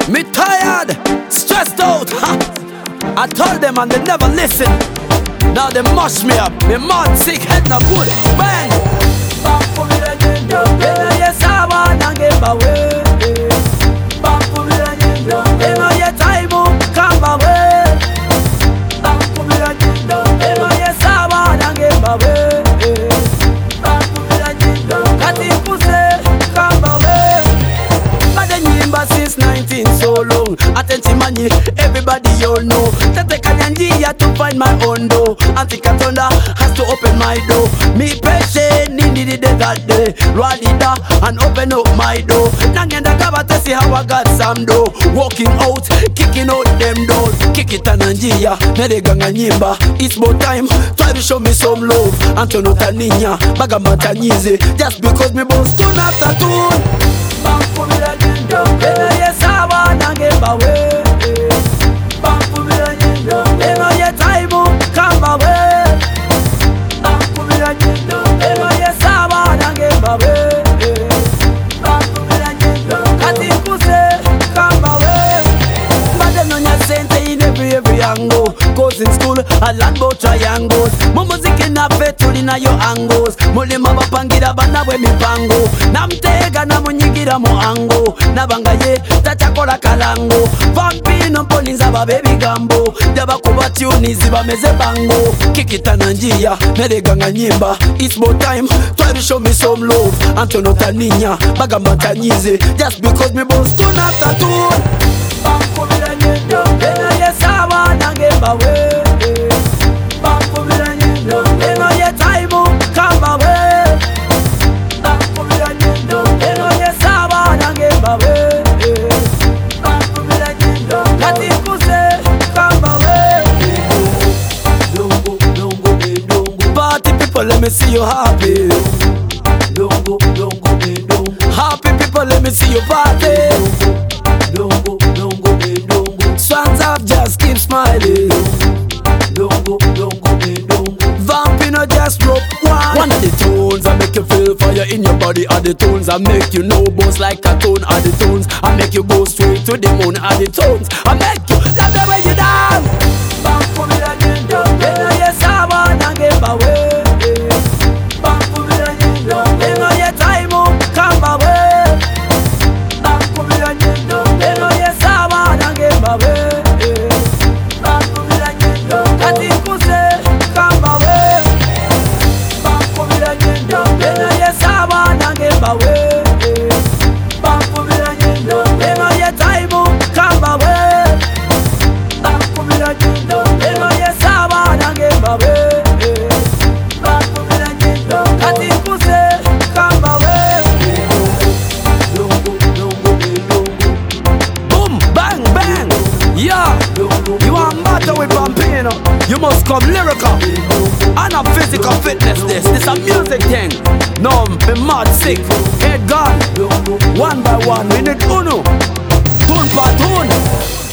Me tired, stressed out. Ha. I told them and they never listen. Now they mush me up. Me mad, sick, head not good. Bang. Back for me the ginger. Yes, I wanna give away. Back for me the ginger. You know your time will come away. Back for me the ginger. You know yes, I wanna give away. Back for me the ginger. Kati kuse come away. But the nyimba since 19 so long. Attention money, everybody all know. Tete kanyanjia to find my own door. Antikatonda has to open my door. Me patient, need it that day. Ralida and open up my door. Nangenda kaba to see how I got some dough. Walking out, kicking out them doors. Kick it and anjia, nedeganga nyimba. It's about time, try to show me some love. Antono taninya, bagamata nyize. Just because me boss tune after tune. Bang for me the ginger. Yes, I wanna give away. Bang for me the ginger. You know your time will come away. Bang for me the ginger. You know yes, I wanna give away. Bang for me the ginger. Kati kuse come away. But them on your center in every angle. Cause in school I learn about triangles. Mo music in a fetul in a your angles. Muli maba pangira bana we mi pango. Namtega na munyigira mo ango. Nabanga ye tachakola kalango. Vampino polinza ba baby gambo. Jaba kuba tuni ziba meze bango. Kikita na njia nedeganga nyimba. It's about time try to show me some love. Antono taninya bagamba tanyize. Just because me boss tune after tune. Bang for me the ginger. Yes, I wanna give away. Bang for me the ginger. You know your time will come away. Bang for me the ginger. You know yes, I wanna give away. Bang for me the ginger. Kati kuse come away. Dongo, dongo, dongo. Party people, let me see you happy. Dongo, dongo, dongo. Happy people, let me see you party. Dongo, dongo, dongo. Swans up, just keep smiling. Dongo, dongo, dongo. Vampino just drop one of the tunes I make you feel fire in your body. Are the tunes I make you know bounce like a tone. Are the tunes I make you go straight to the moon. Are the tones I make you love the way you dance. Bang for me the ginger. Yes, I wanna give away. Bang for me the ginger. You know your time will come away. Bang for me the ginger. You know yes, I wanna give away. Bang for me the ginger. Kati kuse come away. Bang for me the ginger. You know yes, I wanna give away. Bang for me the ginger. You know your time will come away. Bang for me the ginger. You know yes, I wanna give away. Bang for me the ginger. Kati kuse come away. Boom, bang, bang. Yeah, you want matter with Vampino, you must come lyrical. And a physical fitness this a music thing. No, be mad sick, head gone. One by one, we need uno. Tune for tune.